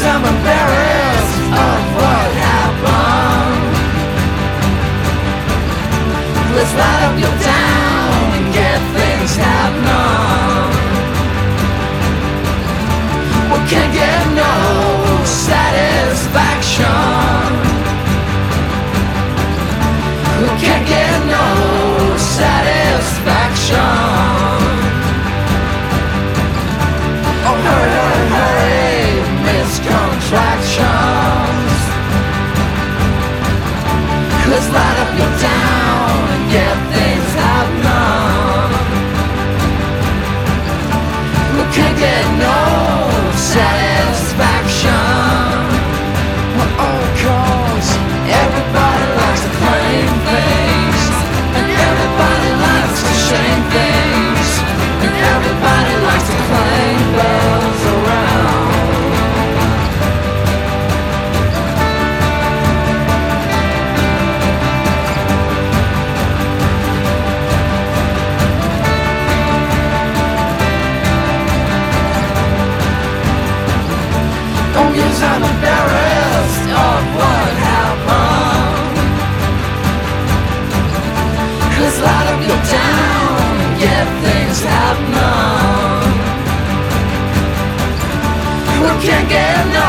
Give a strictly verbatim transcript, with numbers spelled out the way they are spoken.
I'm embarrassed of what happened. Let's light up your town and get things happening. We can't get no satisfaction. We can't get no satisfaction. Oh, hurry, hurry, hurry, miscontractions. Let's light up your town and get things happening. We can't get no satisfaction. Oh, cause everybody likes to claim things, and everybody likes to shame things, and everybody likes to claim bells around. Oh yes, I'm embarrassed of what happened. Let's light up your town and get things happening. We can't get no